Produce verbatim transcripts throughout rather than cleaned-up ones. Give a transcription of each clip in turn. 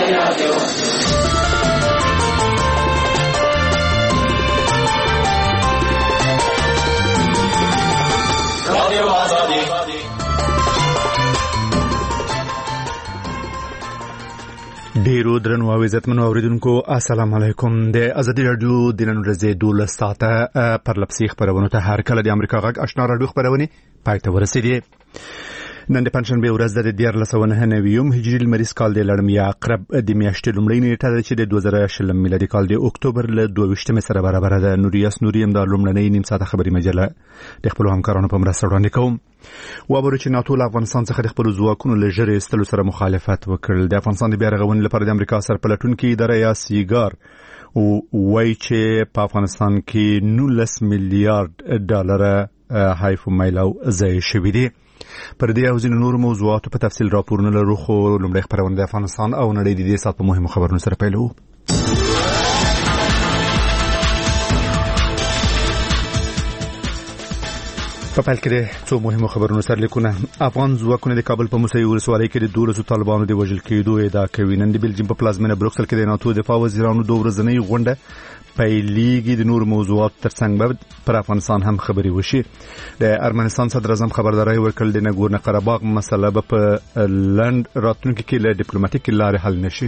ډیرو درنو او عزتمنو اوریدونکو السلام علیکم. د ازادي رادیو د نن ورځې دولس ساعته پر لپسي خبرونه ته هر کله د امریکا غږ آشنا رادیو خبرونه پای ته ورسېدي. نن د پنځشنبه ورځ د دیارلس سوه نهه نوي هجري لمریز کال د لړمې عقرب د میاشتې لومړۍ نیټه ده چې د دوه زره شلم میلادي کال د اکتوبر له دوه ویشتمې سره برابر ده. نوریاس نوریم د لومړنۍ نیم ساعته خبري مجله د خپل همکارانو په مرسته وړاندې کوم. وابرو چې ناتو له افغانستان څخه د خپل ځواکونو له ژغورلو استلو سره مخالفت وکړ. د افغانستان د بیا رغونې لپاره د امریکا سرپلټونکو اداره یا سیګار وایي چې په افغانستان کې نولس میلیارډ ډالر هایف مایلو ځای شوی دی. پر دې او ځینو نور موضوعاتو په تفصیل راپورونه لرو، خو لومړی خبرونه د افغانستان او نړۍ د دې سات په مهمو خبرونو سره پیلوو. په پیل کې د څو مهمو خبرونو سره لیکونه. افغان ځواکونه د کابل په موسهي ولسوالۍ کې د دولسو طالبانو د وژل کېدو ادعا کوي. نن د بلجیم په پلازمینه بروکسل کې د ناتو دفاع وزیرانو دوه ورځنۍ غونډه پیلېږي. د نور موضوعات ترڅنګ به پر افغانستان هم خبري وشي. د ارمنستان صدر اعظم خبرداري ورکړل د نګورنو قرهباغ مسله به په لند راتلونکي کې له ډیپلوماټیک لارې حل نشي.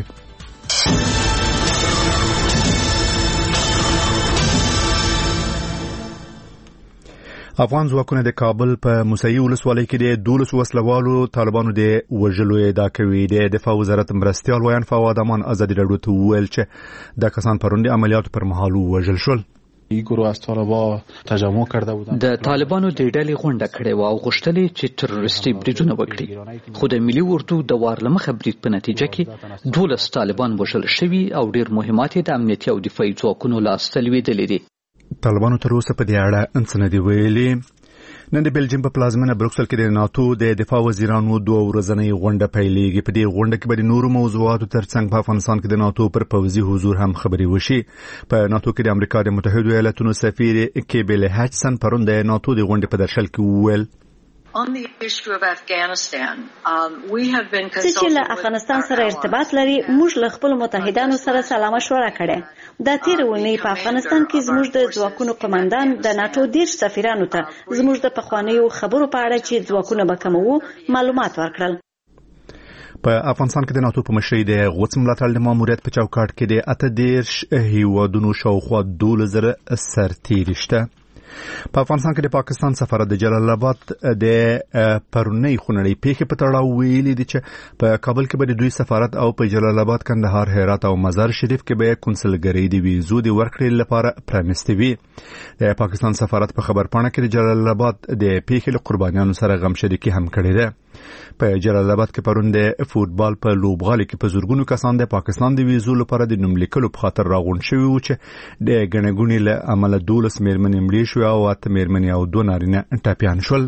افغان ځواکونه د کابل په موسهي ولسوالۍ کې د دولسو وسلوالو طالبانو د وژلو ادعا کوي. د دفاع وزارت مرستیال ویان فواد امان ازادي راډیو ته وویل چې د کسان پرون د عملیاتو پر مهال وژل شول. این گروه از طالبا تجمع کرده بودند. د طالبانو د ډلې غونډه کړې و او غوښتل چې تروریستي بریدونه وکړي، خو د ملي اردو د وارلمخه برید په نتیجه کې دولس طالبان وژل شوي او ډیر مهمات د امنیتي او دفاعي ځواکونو لاسته لوېدلي دي. طالبانو تر اوسه په دې اړه انڅ نه دی ویلي. نن د بلجیم په پلازمینه بروکسل کې د ناتو د دفاع وزیرانو دوه ورځنۍ غونډه پیلېږي. په دې غونډه کې به د نورو موضوعاتو ترڅنګ په افغانستان کې د ناتو پر پوځي حضور هم خبري وشي. په ناتو کې د امریکا د متحده ایالاتونو سفیر کیبل هچسن پرون د ناتو د غونډې په درشل کې وویل On the issue of Afghanistan, um, we have been consulting چې له افغانستان سره ارتباط لري. موږ له خپل متحدانو سره سلا مشوره کړې. د تیر ونې په افغانستان کې زموږ د ځواکونو قومندان د ناتو دیرش سفیرانو ته زموږ د پخوانیو خبرو په اړه چې ځواکونه به کموو معلومات ورکړل. په افغانستان کې د ناتو په مشرۍ د غوڅ ملاتړ د ماموریت په چوکاټ کې د اته دیرش هیوادونو شاوخوا دولس زره سرتیري شته. په افغانستان کې د پاکستان سفارت د جلال آباد د پرونی خونړۍ پیښې په تړاو ویلي دي چې په کابل کې به د دوی سفارت او په جلال آباد، کندهار، هرات او مزار شریف کې به کنسلګرۍ د ویزو د ورکړې لپاره پرانیستې وي. د پاکستان سفارت په خبرپاڼه کې د جلال آباد د پیښې له قربانیانو سره غم شریکي هم کړې ده. په جلال آباد کې پرون د فوتبال په لوبغالي کې په زورګونو کسان د پاکستان د ویزو لپاره د نوم لیکلو په خاطر راغونډ شوي وو چې د ګڼګونې له امله دولس میرمنې مړې شوې او اته میرمنې او دوه نارینه ټپیان شول.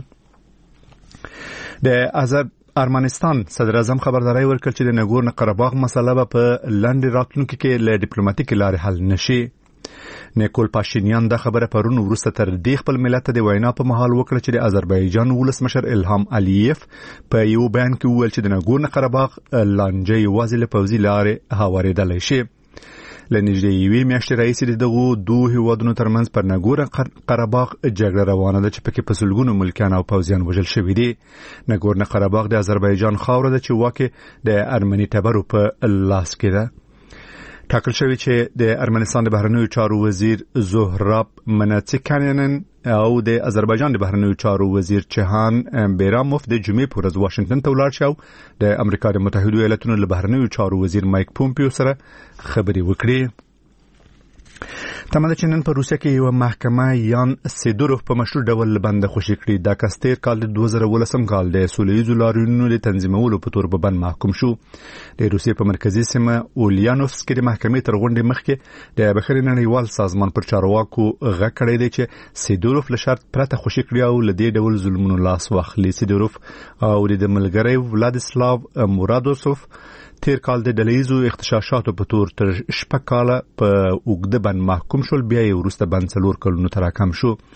د آزاد ارمنستان صدر اعظم خبرداري ورکړه چې د نګورنو قرهباغ مسله به په لند راتلونکي کې له ډیپلوماټیک لارې حل نشي. نیکول پاشینیان دا خبره پرون وروسته تر دې خپل ملت د وینا په محل وکړه چې د آذربایجان ولسمشر الهام علیف په یو بیان کې وویل چې د نګورنو قرهباغ لانجه یوازې له پوځي لارې هوارېدلی شي. له نږدې یوې میاشتې راهیسې دغو دوه هیوادونو ترمنځ پر نګورنو قرهباغ جګړه روانه ده چې پکې په سلګونو ملکیان او پوځیان وژل شوي دي. نګورنو قرهباغ د آذربایجان خاوره ده چې واکې د ارمني ټبرو په لاس کې ده. ټاکل شوی چې د ارمنستان د بهرنیو چارو وزیر زهراب مناتسیکانین او د آذربایجان د بهرنیو چارو وزیر چهان بیراموف د جمعې په ورځ واشنگټن ته ولاړ شو. د امریکا د متحده ایالاتونو له بهرنیو چارو وزیر مایک پومپیو سره خبري وکړي. تمه ده چې نن په روسیه کې یو محکمه یان سیدوروف په مشروع ډول بند خوشي کړي. دا کس تیر کال د دوه زره ولسم کال د سولهییزو لاریونونو د تنظیمولو په تور په بند محکوم شو. د روسیې په مرکزي سیمه اولیانوفس کې د محکمې تر غونډې مخکې د بشري نړیوال سازمان پر چارواکو غږ کړی دی چې سیدوروف له شرط پرته خوشي کړي او له دې ډول ظلمونو لاس واخلي. سیدوروف او د ملګری ولادیسلاو مورادوسوف تیر کال د ډلهیزو اغتشاشاتو په تور تر شپږ کاله په اوږده بند محکوم شول. بیا یې وروسته بند څلور کلونو ته راکم شو.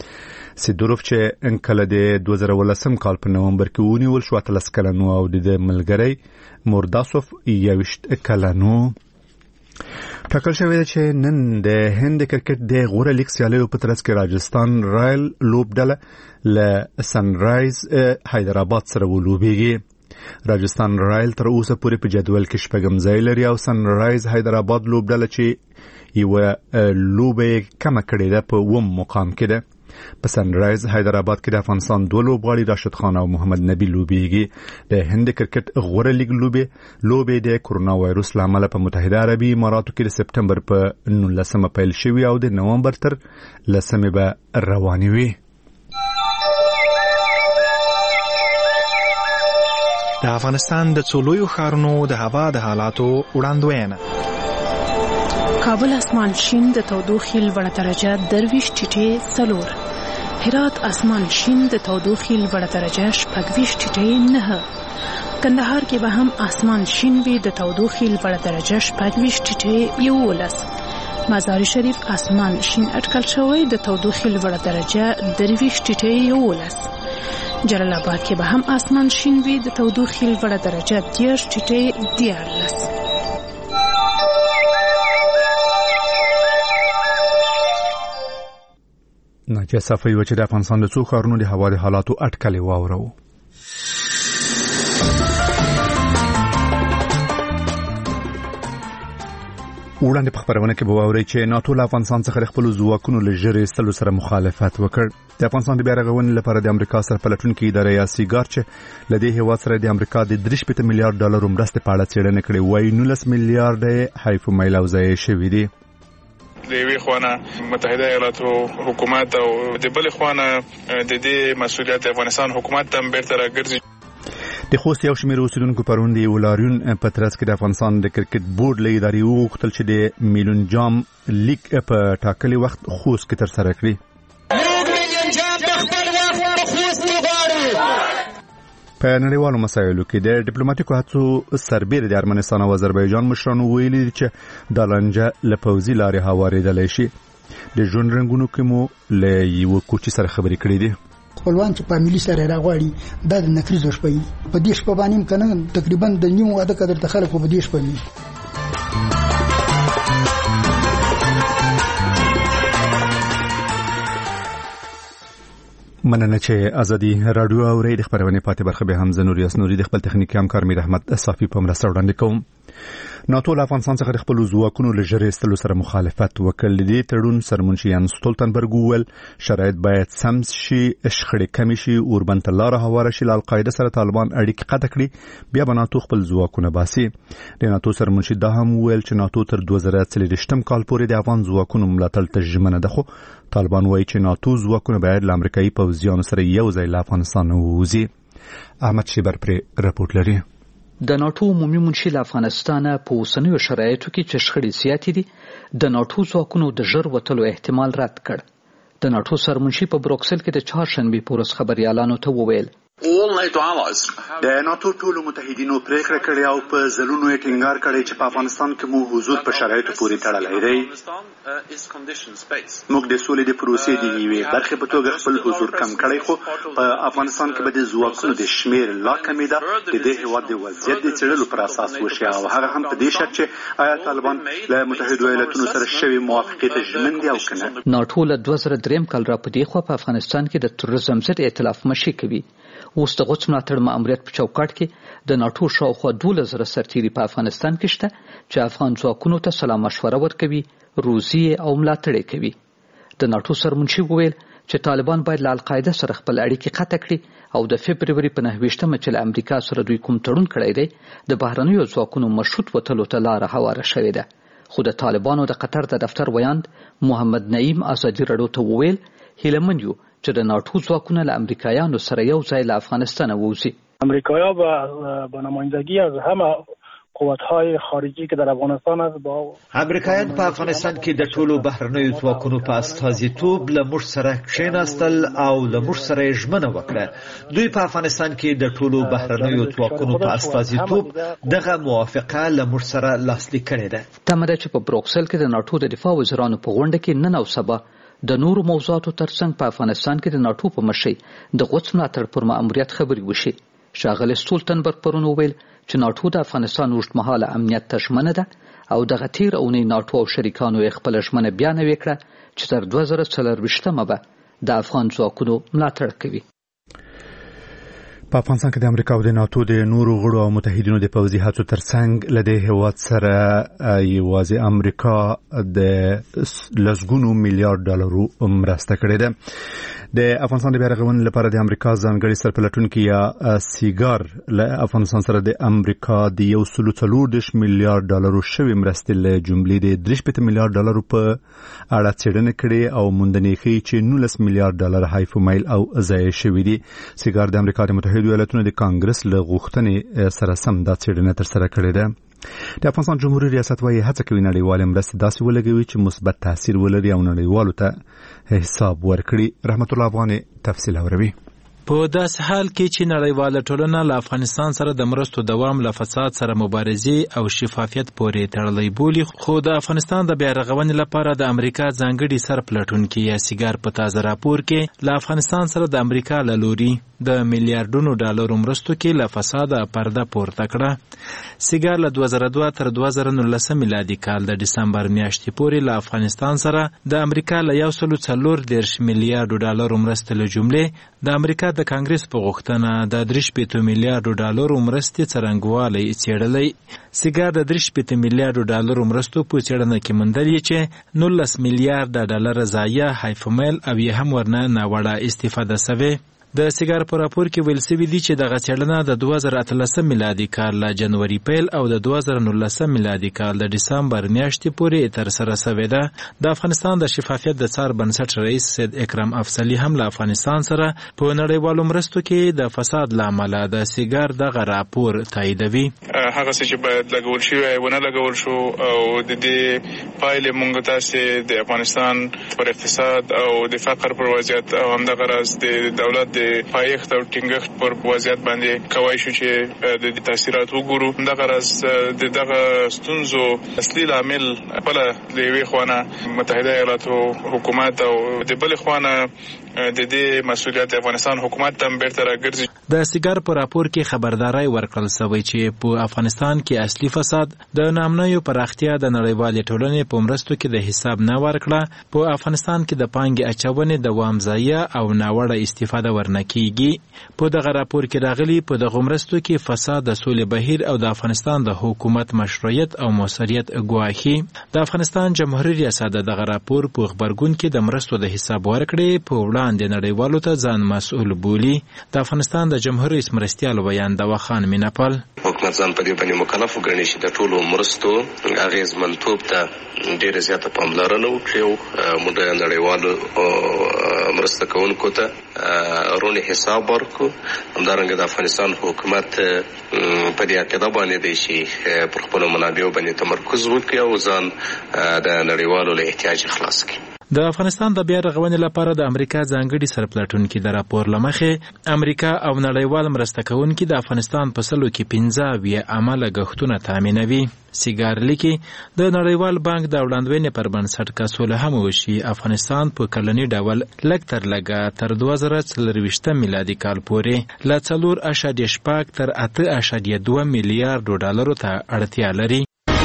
سیدوروف چې کله د دوه زره ولسم کال په نومبر کې ونیول شو اتلس کلنو او د ملګری مورداسوف یوشت کلنو. ټاکل شوی دی چې نن د هند کرکټ د غوره لیګ سیالیو په ترڅ کې راجستان رایل لوبډله له سن رایز حیدرآباد سره ولوبېږي. راجستان رایل تر اوسه پورې په جدول کې شپږم ځای لري او سن رایز حیدرآباد لوبډله چې یو لوبه کمه کړې ده په اووم مقام کې ده. په سن رایز حیدرآباد کې د افغانستان دوه لوبغاړي راشد خان او محمد نبی لوبېږي. د هند کرکټ غوره لیګ لوبې لوبې د کورونا وایروس له امله په متحده عربي اماراتو کې د سپټمبر په نولسمه پیل شوې او د نومبر تر لسمه به روانې وي. د افغانستان د څولویو ښارونو د هوا د حالاتو وړاندوینه. کابل اسمان شین د تودوخې لوړه درجه درویش ټیټې څلور. هرات اسمان شین د تودوخې لوړه درجه شپږویشت ټیټې نه. کندهار کې به هم اسمان شین وي د تودوخې لوړه درجه شپږویشت ټیټې یولس. مزار شریف اسمان شین اټکل شوی د تودوخې لوړه درجه درویشت ټیټې یولس. جلال آباد کې به هم اسمان شین وي د تودوخې لوړه درجه دېرش ټیټې دیارلس. ناجیه صافی و چې د افغانستان د څو ښارونو د هوا د حالاتو اټکلې واورو. وړاندې په خبرونه کې به واورئ چې ناتو له افغانستان څخه د خپلو ځواکونو له ژرې ایستلو سره مخالفت وکړ. د افغانستان د بیا رغونې لپاره د امریکا سره پلټونکې اداره یا سیګار چې له دې هېواد سره د امریکا د درې شپېته میلیارډ ډالرو مرستې په اړه څېړنه کړې وایي نولس میلیارډه حیف و میل او ضایع شوي دي. د یوې خوانه متحده ایالاتو حکومت او د بلې خوانه د دې مسؤلیت د افغانستان حکومت ته بیرته راګرځي. د خوست یو شمېر اوسیدونکو پرون د ولاریون په ترڅ کې د افغانستان د کرکټ بورډ له ادارې وغوښتل چې د میلون جام لیګ په ټاکلي وخت خوست کې ترسره کړي. په نړیوالو مسایلو کې د ډیپلوماټیکو هڅو سربېره د ارمنستان او آذربایجان مشرانو ویلي چې دا لانجه له پوځي لارې هوارېدلی شي. د ژوند رنګونو کې مو له یوه کوچي سره خبرې کړې دي. خپلوان چې فامیلی سره راغواړي دا د نکریزو شپه وي په دې شپه باندې کنه تقریبا د نیو واده قدر د خلکو په دې شپه وي. مننه چې ازادي رادیو اوري د خبرونه پاتې برخه به هم زنوري اسنوري د خپل تخنیکی همکار میر احمد صافی په مرسته وړاندې کوم. ناتو له افغانستان څخه د خپل ځواکونو له ژرې ایستلو سره مخالفت وکړ. دې تړون سرمنشي یان سټولتنبرګ وویل شرایط باید سم شي، شخړې کمې شي، اوربند ته لاره هواره شي، له القاعده سره طالبان اړیکې قطع کړي، بیا به ناتو خپل ځواکونه باسي. د ناتو سرمنشي دا هم وویل چې ناتو تر دوه زره څلوېښتم کال پورې د افغان ځواکونو ملاتړ ته ژمنه ده، خو طالبان وایي چې ناتو ځواکونه باید له امریکایي پوځیانو سره یو ځای له افغانستان ووځي. احمد شیبر پرې رپورټ لري. د ناتو عمومي منشي له افغانستان په اوسنیو شرایطو کې چې شخړې زیاتې دي د ناتو ځواکونو د ژر وتلو احتمال رد کړ. د ناتو سرمنشي په بروکسل کې د چهارشنبې په ورځ خبريالانو ته وویل د ناتو ټولو متحدینو پریکړه کړې او په ځلونو یې ټینګار کړی چې په افغانستان کې مو حضور په شرایطو پورې تړلی دی. موږ د سولې د پروسې د یوې برخې په توګه خپل حضور کم کړی، خو په افغانستان کې به د ځواکونو د شمېر لا کمېده د دې هېواد د وضعیت د څېړلو پر اساس وشي او هغه هم په دې شرط چې آیا طالبان له متحدو ایالتونو سره شوې موافقې ته ژمن دي او که نه. ناتو له دوه زره درېیم کال را په دې خوا په افغانستان کې د تروریزم ضد ائتلاف مشري کوي. اوس د غوڅ ملاتړ ماموریت په چوکاټ کې د ناتو شاوخوا دولس زره سرتیري په افغانستان کې شته چې افغان ځواکونو ته سلا مشوره ورکوي، روزي او ملاتړ کوي. د ناتو سرمنشي وویل چې طالبان باید له القاعده سره خپل اړیکې قطع کړي او د فبروري په نهه ویشتمه چې له امریکا سره دوی کوم تړون کړی دی د بهرنیو ځواکونو مشروط وتلو ته لاره هواره شوې ده. خو د طالبانو د قطر د دفتر ویاند محمد نعیم ازادي رادیو ته وویل هیله مند یو چې د ناتو ځواکونه له امریکایانو سره یو ځای له افغانستان ووځي. امریکایا به نمایندگی از همه قوت‌های خارجی که در افغانستان است با امریکایان په افغانستان کې د ټولو بهرنیو ځواکونو په استازیتوب له موږ سره کښېناستل او له موږ سره یې ژمنه وکړه. دوی په افغانستان کې د ټولو بهرنیو ځواکونو په استازیتوب دغه موافقه له موږ سره لاسلیک کړې ده. تمه ده چې په بروکسل کې د ناتو د دفاع وزیرانو په غونډه کې نن او سبا د نورو موضوعاتو ترڅنګ په افغانستان کې د ناټو په مشرۍ د غوڅ ملاتړ پر ماموریت خبرې وشي. ښاغلی سټولټنبرګ پرون وویل چې ناټو د افغانستان اوږدمهاله امنیت ته ژمنه ده او دغه تیر اونۍ ناټو او شریکانو یې خپله ژمنه بیا نوې کړه چې تر دوه زره څلرویشتمه به د افغان ځواکونو ملاتړ کوي. په افغانستان کې د امریکا او د ناتو د نورو غړو او متحدینو د پوځي هڅو ترڅنګ له دې هیواد سره یوازې امریکا د لسګونو میلیارډ ډالرو مرسته کړې ده. د افغانستان د بیا رغونې لپاره د امریکا ځانګړي سرپلټونکي یا سیګار له افغانستان سره د امریکا د یو سلو څلور دېرش میلیارډ ډالرو شوې مرستې له جملې د درې شپېته میلیارډ ډالرو په اړه څېړنه کړې او موندنې ښیي چې نولس میلیارډ ډالر هایفو میل او ضایع شوي دي. سیګار د امریکا د متحدو ایالاتونو د کانګرس له غوښتنې سره سم دا څېړنه ترسره کړې ده. د افغانستان جمهوریت ریاست وايي هڅه کوي نړیوالې مرستې داسې ولګوي چې مثبت تاثیر ولري او نړیوالو ته حساب ورکړي. رحمت الله افغاني تفصیل اوروي. په داسې حال کې چې نړیواله ټولنه له افغانستان سره د مرستو دوام له فساد سره مبارزې او شفافیت پورې تړلی بولي، خو د افغانستان د بیا رغونې لپاره د امریکا ځانګړي سرپلټونکي یا سیګار په تازه راپور کې له افغانستان سره د امریکا له لوري د میلیارډونو ډالرو مرستو کې له فساده پرده پورته کړه. سیګار له دوه زره دوه تر دوه زره نولسم میلادي کال د ډسمبر میاشتې پورې له افغانستان سره د امریکا له یو سلو څلور دېرش میلیارډو ډالرو مرستې له جملې د امریکا د کانګرس په غوښتنه د درې شپېته میلیارډو ډالرو مرستې څرنګوالی څېړلی. سیګار د درې شپېته میلیارډو ډالرو مرستو په څېړنه کې موندلي چې نولس میلیارډه ډالر ضایع هایفومیل او یې هم ورنه ناوړه استفاده سوې. د سیګار په راپور کې ویل سوي دي چې دغه څېړنه د دوه زره اتلسم میلادي کال له جنوري پیل او د دوه زره نولسم میلادي کال د ډسمبر میاشتې پورې ترسره سوې ده. د افغانستان د شفافیت د څار بنسټ رئیس سید اکرم افضلي هم له افغانستان سره په نړیوالو مرستو کې د فساد له امله د سیګار دغه راپور تاییدوي. هغه څه چې باید لګول شوی ونه لګول شو او د دې پایلې موږ تاسې د افغانستان پر اقتصاد او د فقر پر وضعیت او همدغه راز د دولت د پایښت او ټینګښت پر وضعیت باندې کوای شو چې د دې تاثیرات وګورو. همدغه راز د دغه ستونزو اصلي لامل خپله د یوې خوا متحده ایالاتو حکومت او د بلې خوا د دې مسؤلیت د افغانستان حکومت ته هم بیرته راګرځي. د سیګار په راپور کې خبرداری ورکړل سوی چې په افغانستان کې اصلي فساد د نامنیو پراختیا د نړیوالې ټولنې په مرستو کې د حساب نه ورکړه، په افغانستان کې د پانګې اچونې دوام ضایع او ناوړه استفاده ورنه کیږي. په دغه راپور کې راغلي په دغه مرستو کې فساد د سولې بهیر او د افغانستان د حکومت مشروعیت او موثریت ګواښي. د افغانستان جمهوریت ریاست دغه راپور په خبرګون کې د مرستو د حساب ورکړې په وړاندې نړیوالو ته ځان مسؤل بولي. د افغانستان د جمهور رئیس مرستیال ویان دوا خان میناپل حکومت ځان په دې باندې مکلف وګڼي چې د ټولو مرستو اغېزمنتوب ته ډېره زیاته پاملرنه وکړي او موږ نړیوالو مرسته کوونکو ته رونې حساب ورکړو. همدارنګه د افغانستان حکومت په دې عقیده باندې دی چې پر خپلو منابعو باندې تمرکز وکړي او ځان د نړیوالو له احتیاج خلاص کړي. د افغانستان د بیا رغونې لپاره د امریکا ځانګړي سرپلټونکي د راپور له مخې امریکا او نړیوال مرسته کوونکي د افغانستان په سلو کې پنځه اویا عامه لګښتونه تامینوي. سیګار لیکي د نړیوال بانک د وړاندوینې پر بنسټ که سوله هم وشي، افغانستان په کلني ډول لږ تر لږه تر دوه زره څلرویشتم میلادي کال پورې له څلور اعشاریه شپږ تر اته اعشاریه دوه میلیارډو ډالرو ته اړتیا لري.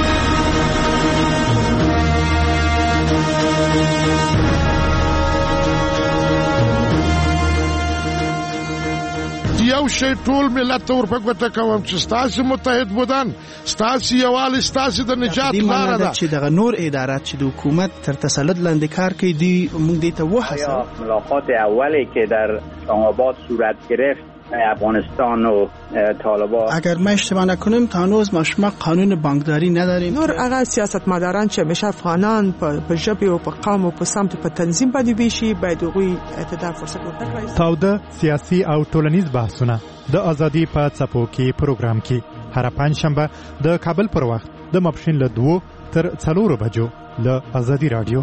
یو شی ټول ملت ته ورپګوته کوم چې ستاسو متحد بودن، ستاسو یووالی ستاسو د نجات لاره ده. چې دغه نور ادارات چې د حکومت تر تسلط لاندې کار کوي دی موږ دې ته وهڅوو. ملاقات اولی که در اسلام‌آباد صورت گرفت افغانستان و طالبان، اگر ما اشتباه نکنیم تا هنوز ما شما قانون بانکداری نداریم. نور هغه سیاستمداران چې همیشه افغانان په ژبه او په قوم او په سمت په تنظیم باندې ویشي باید هغوی اعتدال فرصت ورکړي. تاوده سیاسي او ټولنیز بحثونه د ازادي په څپو کې پروګرام کې هر پنځشنبه د کابل پر وخت د ماپښین له دوه تر څلورو بجو له ازادي رادیو.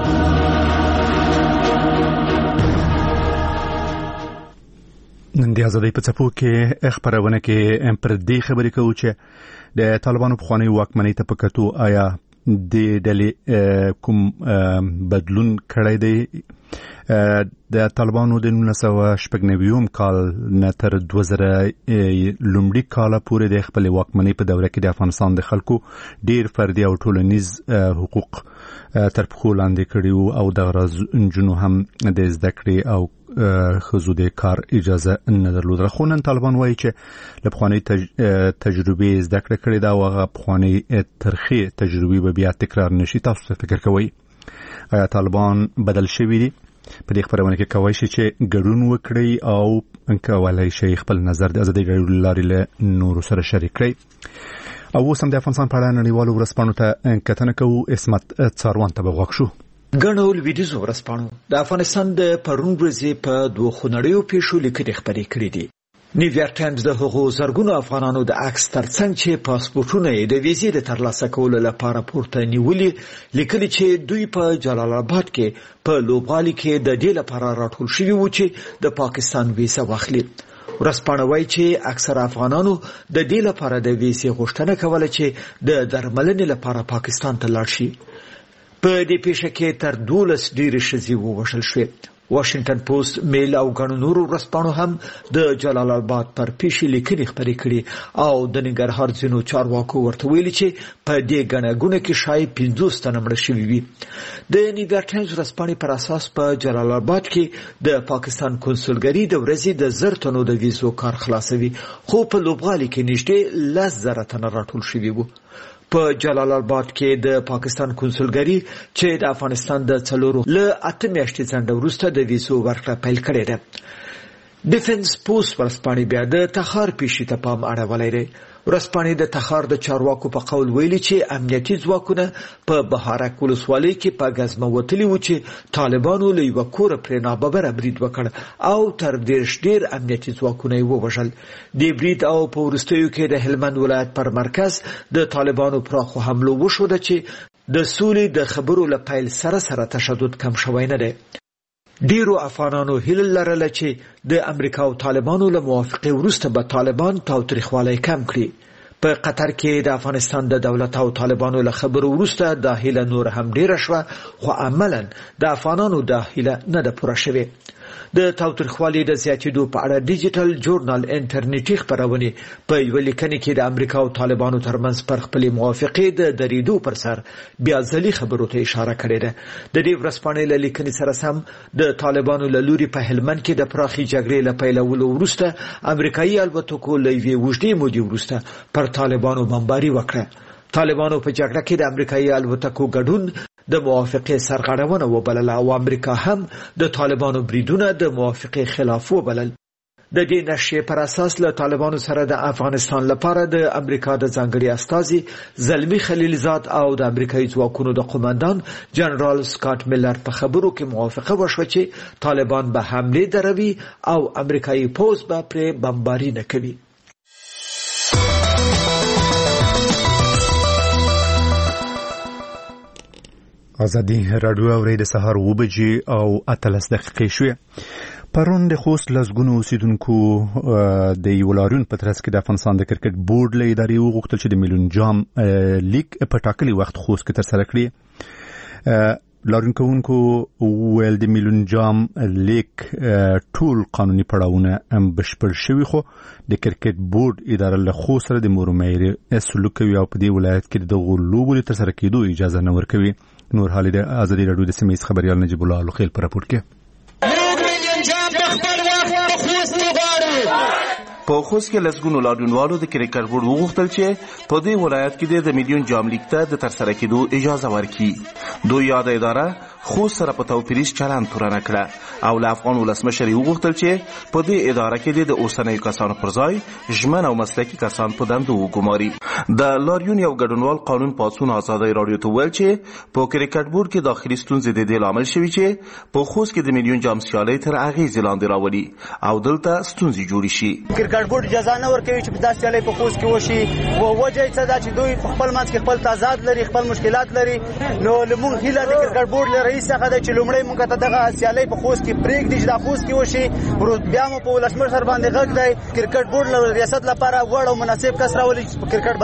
نن د ازادۍ په څپو کې خبرونه کې پر دې خبرې کوو چې د طالبانو پخوانی واکمنۍ ته په کتو آیا د ډلې کوم بدلون کړی دی د طالبانو د نولس سوه شپږ نوي کال نه تر دوه زره لومړي کاله پورې د خپل واکمنۍ په دوره کې د افغانستان د خلکو ډیر فردي او ټولنیز حقوق تر پښو لاندې کړي او د غرض نجونو هم د زده کړې او خزو د کار اجازه نه درلوده. خو نن طالبان وایي چې له پخوانۍ تجربې زده کړه کړې ده او هغه پخوانۍ ترخې تجربې به بیا تکرار نشي. تاسو څه فکر کوئ؟ آیا طالبان بدل شوي دي؟ په دې خبرونه کې کوي چې ګډون وکړي او کولای شي خپل نظر د ازادي راډیو لارې له نورو سره شریک کړي. او اوس هم د افغانستان په اړه نړیوالو ورځپاڼو ته کتنه کوو. اسمت څاروان ته به غوږ شو. ګڼو لویدیځو ورځپاڼو د افغانستان د پرون ورځې په دوه خونړیو پیښو لیکنې خپرې کړې دي. نیویارک ټایمز د هغو زرګونو افغانانو د عکس ترڅنګ چې پاسپورټونه یې د ویزې د ترلاسه کولو لپاره پورته نیولي لیکلي چې دوی په جلال آباد کې په لوبغالي کې د دې لپاره راټول شوي وو چې د پاکستان ویزه واخلي. ورځپاڼه وایي چې اکثر افغانانو د دې لپاره د ویزې غوښتنه کوله چې د درملنې لپاره پاکستان ته لاړ شي. په دې پیښه کې تر دولس ډېرې ښځې ووژل شوې. واشنگټن پوسټ، میل او ګڼو نورو ورځپاڼو هم د جلال آباد پر پیښې لیکنې خپرې کړي او د ننګرهار ځینو چارواکو ورته ویلي چې په دې ګڼه ګوڼه کې شاید پنځوس تنه مړه شوي وي. د نیویارک ټایمز ورځپاڼې پر اساس په جلال آباد کې د پاکستان کنسولګري د ورځې د زر تنو د ویزو کار خلاصوي، خو په لوبغالي کې نږدې لس زره تنه راټول شوي وو. په جلال آباد کې د پاکستان کنسولګري چې د افغانستان د څلورو له اته میاشتې ځنډ وروسته د ویزو ورکړه پیل کړې ده. ډیفنس پوسټ ورځپاڼې بیا د تخار پیښې ته پام اړولی دی. ورځپاڼې د تخار د چارواکو په قول ویلي چې امنیتي ځواکونه په بهارک ولسوالۍ کې په ګزمه وتلي وو چې طالبانو له یوه کوره پرې ناببره برید وکړ او تر دېرش ډېر امنیتي ځواکونه یې ووژل. دې برید او په وروستیو کې د هلمند ولایت پر مرکز د طالبانو پراخو حملو وښوده چې د سولې د خبرو له پیل سره سره تشدد کم شوی نه دی. ډیرو افغانانو هیله لرله چې د امریکا او طالبانو له موافقې وروسته به طالبان تاوتریخوالی کم کړي. په قطر کې د افغانستان د دولت او طالبانو له خبرو وروسته دا هیله نور هم ډیره شوه، خو عملاً د افغانانو دا هیله نه ده پوره شوې. د تاوتریخوالي د زیاتېدو په اړه ډیجیټل جورنال انټرنیټي خپرونې په یوه لیکنې کې د امریکا او طالبانو ترمنځ پر خپلې موافقې د درېدو پر سر بیا ځلي خبرو ته اشاره کړې ده. د دې ورځپاڼې له لیکنې سره سم د طالبانو له لوري په هلمند کې د پراخې جګړې له پیلولو وروسته امریکایي الوتکو له یوې اوږدې مودې وروسته پر طالبانو بمباري وکړه. طالبانو په جګړه کې د امریکایي الوتکو ګډون د موافقې سرغړونه وبلله او امریکا هم د طالبانو بریدونه د موافقې خلاف وبلل. د دې نشې پر اساس له طالبانو سره د افغانستان لپاره د امریکا د ځانګړي استازي زلمی خلیلزاد او د امریکایي ځواکونو د قومندان جنرال سکاټ میلر په خبرو کې موافقه وشوه چې طالبان به حمله دروي او امریکایي پوځ به پرې بمباري نه کوي. ازادي راډیو اوري د سهار و بجې او اتلس دقیقې شوې. پرون د خوست لسګونو اوسیدونکو د یو لاریون په ترڅ کې د افغانستان د کرکټ بورډ له ادارې وغوښتل چې د میلیون جام لیګ په ټاکلي وخت خوست کې ترسره کړي. لاریون کوونکو ویل د میلیون جام لیګ ټول قانوني پړاوونه بشپړ شوي، خو د کرکټ بورډ اداره له خو سره د مورمېري سلوک کوي او په دې ولایت کې د دغو لوبو د ترسره کېدو اجازه نه ورکوي. نور حال د ازادي راډیو د سیمې خبريال نجیب الله الخیل پر راپور کې. په خوست کې لسګونو لاریونوالو د کرکټ بورډ وغوښتل چې په دې ولایت کې د میلیون جام لیګ ته د ترسره کېدو اجازه ورکړي. دوی یاد اداره خوست سره په توپیریز چلند تورنه کړه او له افغان ولسمشر وغوښتل چې په دې اداره کې د اوسنیو کسانو پر ځای ژمن او مسلکي کسان په دندو وګماري. د لاریون یو ګډونوال قانون پاڅون ازادي راډیو ته ویل چې په کرکټ بورډ کې داخلي ستونزې د دې لامل شوي چې په خوست کې د میلیون جام سیالۍ تر اغېزې لاندې راولي او دلته ستونزې جوړې شي. کرکټ بورډ اجازه نه ورکوي چې په داسې سیالۍ په خوست کې وشي. او وجه یې څه ده چې دوی په خپل منځ کې خپل تضاد لري، خپل مشکلات لري. نو لمونږ هیله د کرکټ بورډ له رئیس څخه ده چې لومړی موږ ته دغه سیالۍ په خوست کې پرېږدي چې د خوست کې وشي. بیا مو په ولسمشر باندې غږ دی کرکټ بورډ له ریاست لپاره وړ او مناسب کس راولي چې په کرکټ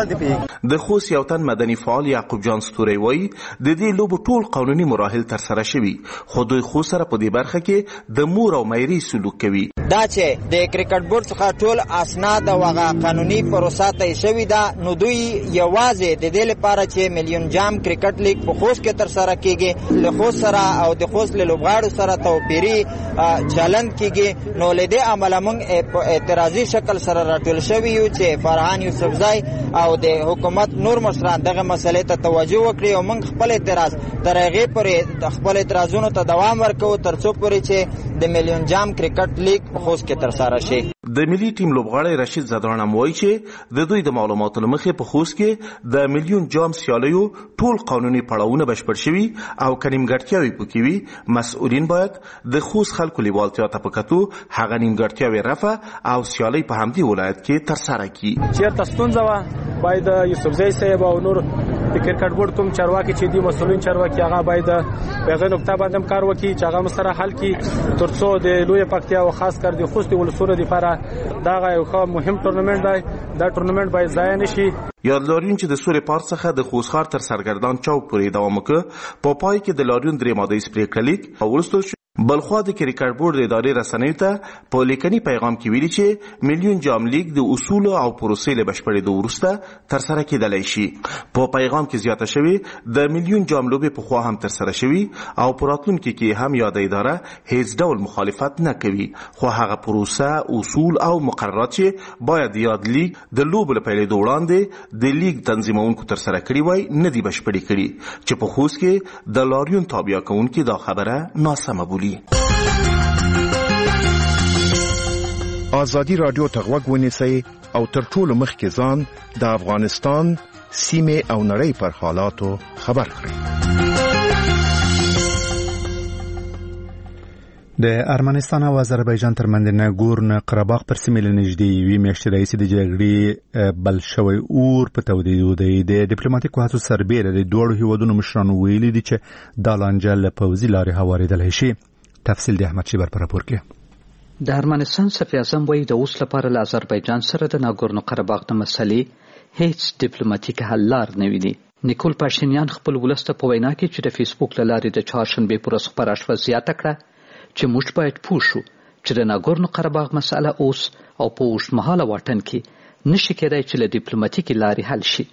باندې پیږي. د خوست یو تن مدني فعال یعقوب جان ستوري وایي د دې لوبو ټول قانوني مراحل تر سره شوي، خو دوی خوست سره په دې برخه کې د مور او میري سلوک کوي. دا چې د کرکټ بورډ څخه ټول اسناد او هغه قانوني پروسه طی شوې ده، نو دوی یوازې د دې لپاره چې میلیون جام کرکټ لیګ په خوست کې تر سره کیږي له خوست سره او د خوست له لوبغاړو سره توپیري چلند کیږي، نو له دې امله موږ په اعتراضي شکل سره راټول شوي یو چې فرحان یوسفزای او د حکومت نور مشران دغه مسلې ته توجه وکړي او موږ خپل اعتراض تر هغې پورې خپل اعتراضونو ته دوام ورکوو تر څو پورې چې د میلیون جام کرکټ لیګ په خوست کې تر سره شي. د ملي ټیم لوبغاړی رشید زدران هم وایي چې د دوی د معلوماتو له مخې په خوست کې د میلیون جام سیالیو ټول قانوني پړاوونه بشپړ شوي او که نیمګړتیاوې پکې وي مسؤلین باید د خوست خلکو لیوالتیا ته په کتو هغه نیمګړتیاوې رفع او سیالۍ په همدې ولایت کې ترسره کړي. چېرته ستونزه وه باید یوسفزی صاحب او نور د کرکټ بورډ کوم چارواکي چې دي مسؤلین چارواکي هغه باید په هغه نقطه باندې هم کار وکړي چې هغه هم سره حل کړي تر څو د لویه پکتیا او خاص کر د خوست ولسونو لپاره دا یو ښه مهم تورنمنت دی. دا تورنمنت باید ضایع نشي. یاد لرین چې د سوري پارک څخه د خوست ښار تر سرګردان چوک پورې دوام وکړ. په پای کې د لاریون درې ماده پریکړه لیک او ورستو بلخوا د کرکټ بورډ د ادارې رسنیو ته په لیکني پیغام کې ویلي چې میلیون جام لیګ د اصول او پروسې له بشپړېدو وروسته تر سره کېدلی شي. په پیغام کې زیاته شوي د میلیون جام لوبې پخوا هم تر سره شوي او په راتلونکي کې هم یاده اداره هیڅ ډول مخالفت نه کوي، خو هغه پروسه اصول او مقررات چې باید یاد لیګ د لوبو له پیلېدو وړاندې د لیګ تنظیمونکو تر سره کړي وای نه دي بشپړې کړي چې په خوست کې د لاریون تابع کوونکي دا خبره ناسمه بولي. آزادی رادیو ته غوږ ونیسئ او تر ټولو مخکې ځان د افغانستان سیمې او نړۍ پر حالاتو خبر کړئ. د ارمنستان او آذربایجان ترمنځ ناګورنو قرهباغ پر سیمې له نږدې یوې میاشتې راهیسې د جګړې بل شوی اور په تودېدو دی. د ډیپلوماټیکو هڅو سربیره د دواړو هیوادونو مشرانو ویلي دي چې دا لانجه له پوځي لارې هوارېدلی شي. تفصیل د احمد شیبر په راپور کې. د ارمنستان صفي اعظم وایي د اوس لپاره له آذربایجان سره د ناګورنو قرهباغ د مسلې هیڅ ډیپلوماټیک حل لار نه ویني. نیکول پاشینیان خپل ولس ته په وینا کې چې د فیسبوک له لارې د چهارشنبې پر ورځ خپره شوه زیاته کړه چې موږ باید پوه شو چې د ناګورنو قرهباغ مسله اوس او په اوږدمهاله واټن کې نشي کېدای چې له ډیپلوماټیکې لارې حل شي.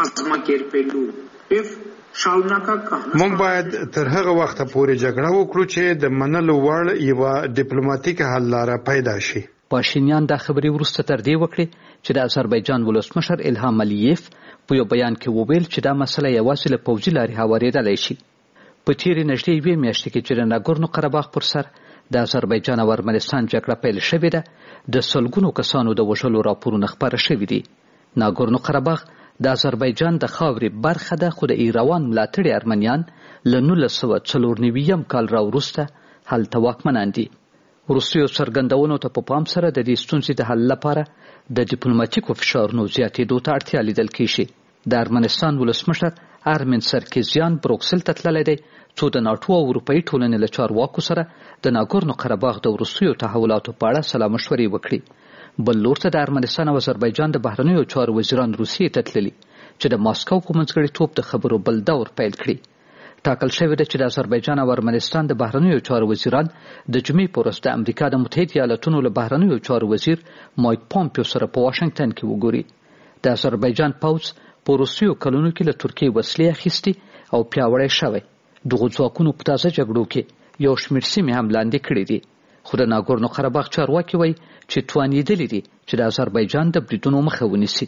موږ باید تر هغه وخته پورې جګړه وکړو چې د منلو وړ یوه ډیپلوماټیکه حل لاره پیدا شي. پاشینیان دا خبرې وروسته تر دې وکړې چې د آذربایجان ولسمشر الهام الیف په یو بیان کې وویل چې دا مسله یوازې له پوځي لارې هوارېدلی شي. په تیرې نږدې یوې میاشتې کې چې د ناګورنو قرهباغ پر سر د آذربایجان او ارمنستان جګړه پیل شوې ده د سلګونو کسانو د وژلو راپورونه خپاره شوي دي. ناګورنو قرهباغ د آذربایجان د خاورې برخه ده، خو د ایروان ملاتړي ارمنیان له نولس سوه څلور نوي کال راوروسته هلته واکمنان دي. وروستیو څرګندونو ته په پام سره د دې ستونزې د حل لپاره د ډیپلوماټیکو فشارونو زیاتېدو ته اړتیا لیدل کېږي. د ارمنستان ولسمشر ارمن سرکیزیان بروکسل ته تللی دی څو د ناټو او اروپایي ټولنې له چارواکو سره د ناګورنو قرهباغ د وروستیو تحولاتو په اړه سلا مشورې وکړي. بل لور ته د ارمنستان او آذربایجان د بهرنیو چارو وزیران روسیې ته تللي چې د ماسکو په منځګړیتوب د خبرو بل دور پیل کړي. ټاکل شوې ده چې د آذربایجان او ارمنستان د بهرنیو چارو وزیران د جمعې په ورځ د امریکا د متحده ایالاتونو له بهرنیو چارو وزیر مایک پامپیو سره په واشنګټن کې وګوري. د آذربایجان پوځ په وروستیو کلونو کې له ترکیې وسلې اخیستې او پیاوړی شوی. دغو ځواکونو په تازه جګړو کې یو شمېر سیمې هم لاندې کړي دي، خو د ناګورنو قرهباغ چارواکي وایي چې توانېدلي دي چې د آذربایجان د بریدونو مخه ونیسي.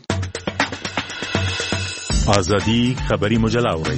ازادي خبري مجله اورئ.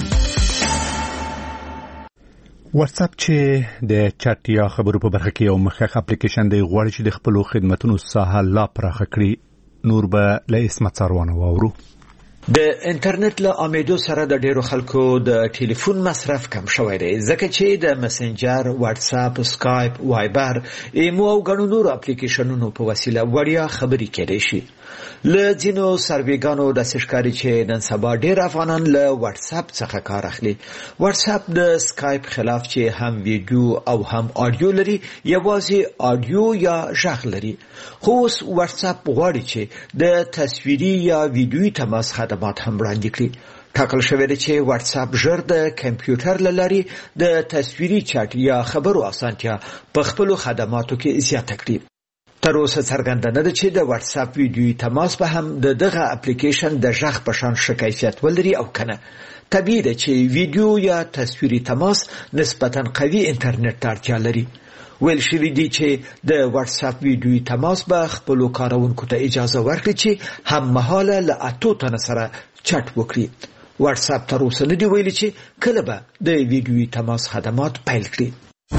واتس اپ چې د چټ یا خبرو په برخه کې یو مخکښ اپلیکیشن دی غواړي چې د خپلو خدماتو ساحه لا پراخه کړي. نور به له اسمت سروانه واورو. د انټرنیټ له امیدو سره د ډیرو خلکو د ټلیفون مصرف کم شوی دی، ځکه چې د مسنجر، واتس اپ، سکایپ، وایبر، ایمو او ګڼو نورو اپلیکیشنونو په وسیله وړیا خبرې کېدای شي. له ځینو سرویګانو د سشکاري چې نن سبا ډیر افغانان له واتس اپ څخه کار اخلي. واتس اپ د سکایپ خلاف چې هم ویډیو او هم آډیو لري، یوازې آډیو یا غږ لري. خو اوس واتس اپ غواړي چې د تصویري یا ویډیوي تماس خدمات هم وړاندې کړي. ټاکل شوی دی چې واتس اپ ژر د کمپیوټر له لارې د تصویري چاټ یا خبرو اسانتیا په خپلو خدماتو کې زیاته کړي. تر اوسه څرګنده نه ده چې د واتس اپ ویډیوي تماس به هم د دغه اپلیکیشن د غږ په شان ښه کیفیت ولري او کنه. طبیعي ده چې ویډیو یا تصویري تماس نسبتا قوي انټرنیټ ته اړتیا لري. ویل شوي دي چې د واتس اپ ویډیوي تماس به خپلو کاروونکو ته اجازه ورکړي چې هم مهاله له اتو تنه سره چټ وکړي. واتس اپ تر اوسه نه دی ویلي چې کله به د ویډیوي تماس خدمات پیل کړي.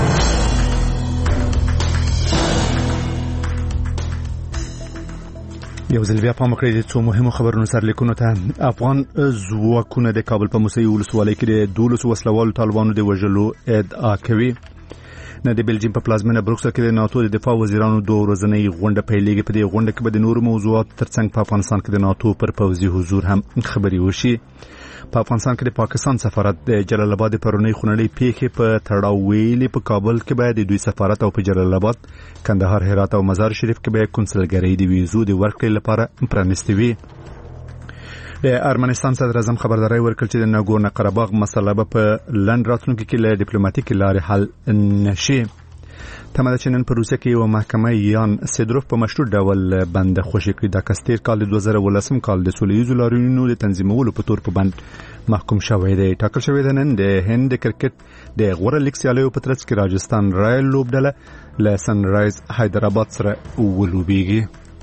یو ځل بیا پام وکړئ چې څو مهمو خبرونو سره لیکونو ته. افغان ځواکونه د کابل په موسهي ولسوالۍ کې د دولس وسلوالو طالبانو د وژلو ادعا کوي. نه د بلجیم په پلازمینه بروکسل کې د ناتو د دفاع وزیرانو دوه ورځنۍ غونډه پیلېږي. په دې غونډه کې به د نورو موضوعاتو ترڅنګ په افغانستان کې د ناتو پر پوځي حضور هم خبرې وشي. په افغانستان کې د پاکستان سفارت د جلال آباد پرونی خونړۍ پیښې په تړاو ویلي. په کابل کې به د دوی سفارت او په جلال آباد، کندهار، هرات او مزار شریف کې به کنسلګرۍ د ویزو د ورکړې لپاره پرانیستې وي. د ارمنستان صدر اعظم خبرداري ورکړه چې د ناګورنو قرهباغ مسله به په لند راتلونکي کې له ډیپلوماټیکي لارې حل نشي. تمه ده چې نن په روسیه کې یو محکمه یان سیدروف په مشروط ډول بند خوشي کړی. دا کس تیر کال د دوه زره ولسم کال د سولهییزو لاریونونو د تنظیمولو په تور په بند محکوم شوی دی. ټاکل شوی دی نن د هند د کرکټ د غوره لیګ سیالیو په ترڅ کې راجستان رایل لوبډله له سن رایز حیدرآباد سره ولوبېږي.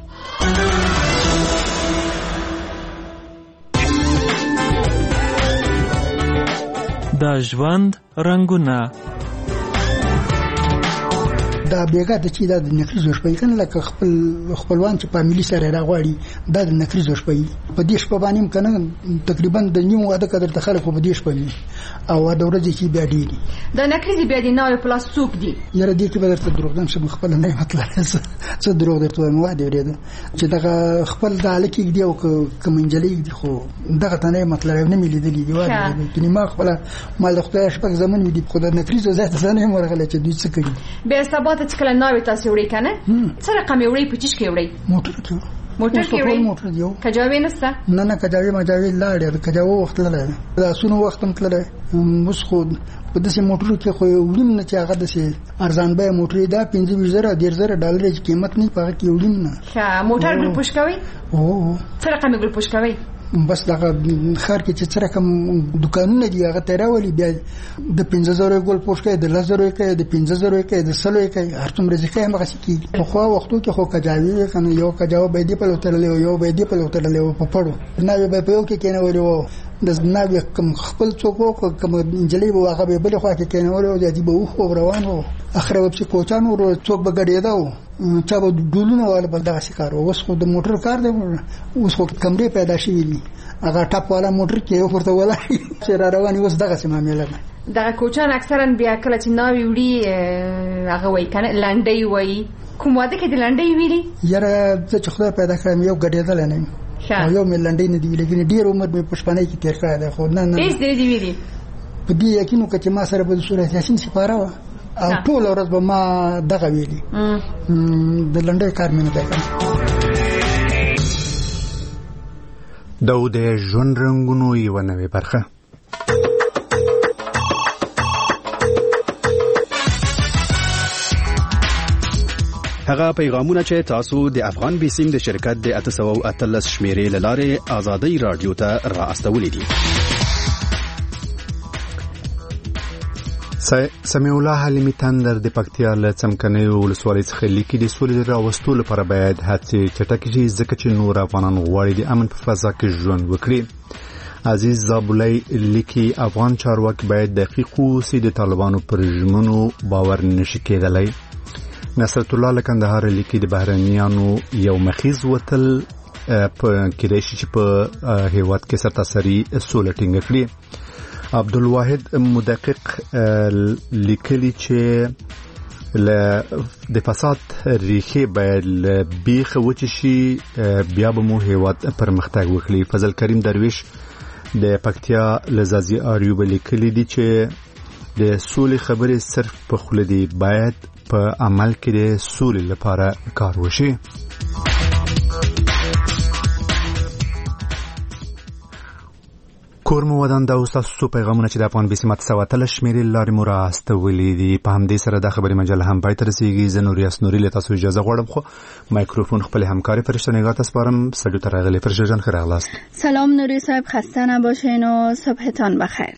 د ژوند رنگونه دا بیګا د چې د نکریزو شپې کنه لکه خپل خپلوان چې فاميلي سره راغواړي دا د نکریزو شپې په دې شپه باندې کنه تقریبا د نیو واده قدر ته خلک په دې شپه او د ورځې کې بیا ډیری د نکریزي بیا د نوې پلاس سوق دي یره دې کې به درته دروغ دم شم خپل نه مطلب څه دروغ درته مو واده ورېده چې دا خپل د الکی دی او کومنجلې دی خو دغه ته نه مطلب نه ملي دی دی واده کې ما خپل مال د خدای شپه زمون دی خو د نکریزو زه ته نه مرغله چې دوی څه کوي به سبا ته چې کله ناوې تاسو وړي کنه څه رقم وړي په چیش کې وړي موټر کې موټر کې وړي موټر دیو کجاوي نسته نه نه کجاوي مجاوي لاړ کجاو وخت لاله دا سونو وخت هم تلله مس خو په دې موټر کې خو وړم نه چې هغه د ارزان به موټر دا پنځه زره ډیر زره ډالر قیمت نه پاره کې وړم نه ښه موټر ګل پوش کوي او څه رقم ګل پوش کوي بس دا خار کې چې څه رقم دکانونه دی هغه تیراولي بیا د پنځه زره ګول پوش کوي د لس زره کوي د پنځه زره کوي د سلو کوي هر څومره ځکه هم غسی کی خو وختو کې خو کجاوي کنه یو کجاو به دی په لوترلې یو به دی په لوترلې په پړو نه به په یو کې کینه ورو د ناوی کوم خپل څوک کوم انجلې به هغه به بل خوا کې کینه ورو د دې به خو روانو اخر وب چې کوچانو ورو څوک به ګډېداو چا به ډولونه ولا بل دغه شکار اوس خو د موټر کار دی اوس خو کمرې پیدا شي وی هغه ټاپ والا موټر کې یو ورته ولا چې را رواني اوس دغه سیمه مېله دغه کوچان اکثرا بیا کله چې ناوی وړي هغه وای کنه لنډي وای کوم واده کې د لنډي ویلي یاره چې خدای پیدا کړم یو ګډېدل نه او یو مې لنډي نه دی لګینې ډیر عمر مې پښپانه کې تیر کړی دی خو نه نه هیڅ دې دی ویلي په دې یقینو کې ما سره په صورت یاسین سپاره او ټول ورځ به ما دغه ویلي د لنډي کار مې نه دی دا د ژوند رنگونو یو نوې برخه. هغه پیغامونه چې تاسو د افغان بیسیم د شرکت د اته سوه او اتلس شمیرې له لارې آزادۍ رادیو ته را استولې دي. سمیع الله حلیمي تندر د پکتیا له څمکنیو ولسوالۍ څخه لیکي د سولې راوستلو لپاره باید هڅې چټکې شي ځکه چې نور افغانان غواړي د امن په فضا کې ژوند وکړي. عزیز زابلای لیکي افغان چارواکي باید دقیق اوسي د طالبانو پر ژمنو باور نشي کېدلی. نصرت الله لکندهار لیکي د بهرنیانو یو مخیز وتل په کېدای شي چې په هیواد کې سرتاسري سوله ټینګه کړي. عبدالواحد مدقق لیکلی چې ل د فساد ریخه به بیخ وچ شي بیا به مو هیواد پرمختګ وکړي. فضل کریم درویش د پکتیا لزازي اریوب لیکلي دي چې د سولې خبرې صرف په خوله دي، باید په عمل کې د سولې لپاره کار وشي. کورمو ودان دا اوسه پیغامونه چې د افغان بي سي ماته سواتل شمیرې لارې مو راستولې دي. په همدې سره د خبرې مجله هم پای ته رسیږي. زه نور یاسنوري له تاسو اجازه غواړم، خو مایکروفون خپل همکاري فرشته نگاه ته سپارم. سلام تر غلې فرشته جان، خیر اغلاست. سلام نوری صاحب، خسته نباشین و صبحتان بخیر.